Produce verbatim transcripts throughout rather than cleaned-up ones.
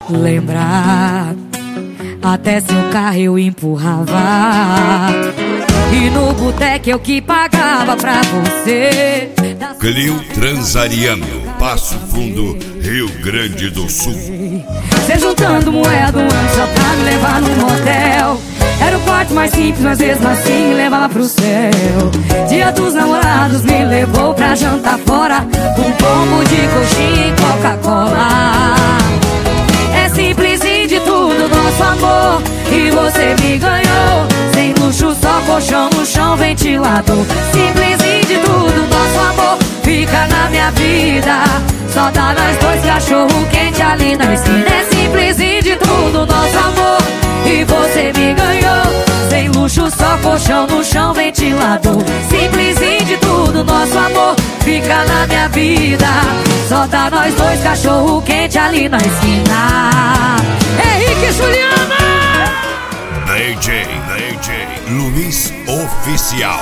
lembrar. Até seu carro eu empurrava, e no boteco eu que pagava pra você. Clio Transariano, Passo Fundo, Rio Grande do Sul. Cê juntando moeda um ano só pra me levar num motel. Era o quarto mais simples, mas mesmo assim me levava pro céu. Dia dos namorados me levou pra jantar fora, um pombo de coxinha e Coca-Cola. É simplesinho de tudo nosso amor, e você me ganhou. Sem luxo, só colchão no chão, ventilador. Simplesinho de tudo nosso amor, fica na minha vida. Só dá nós dois, cachorro quente ali na esquina. É simplesinho de tudo nosso amor, e você me ganhou. Sem luxo, só colchão no chão, ventilador. Simplesinho de tudo nosso amor, fica na minha vida. Só dá nós dois, cachorro quente ali na esquina. Henrique e Juliana! D J, D J Luiz Oficial.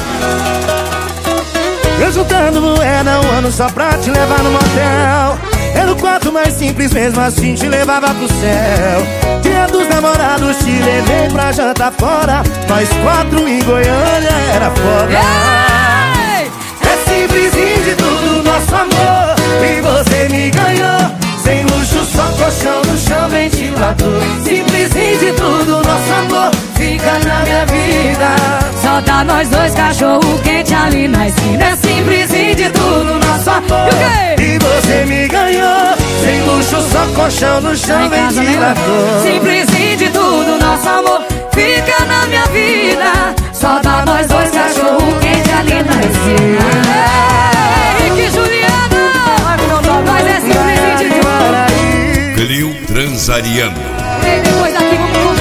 Eu juntando moeda um ano só pra te levar no motel. Era o quarto mais simples, mesmo assim te levava pro céu. Dia dos namorados te levei pra jantar fora. Nós quatro em Goiânia era foda. Ei! É simplesinho de tudo nosso amor, e você me ganhou. Sem luxo, só colchão no chão, ventilador. Simplesinho de tudo nosso amor, fica na minha vida. Só dá nós dois, cachorro quente ali na esquina. É simplesinho de tudo nosso amor, e, e você me ganhou. Sem luxo, só colchão no chão, ventilador. Simplesinho de tudo nosso amor, fica na minha vida. Só dá nós dois, cachorro quente ali na esquina. Henrique e Juliana, nós é simplesinho de tudo. Clio Transariano. Vem depois daqui, vamos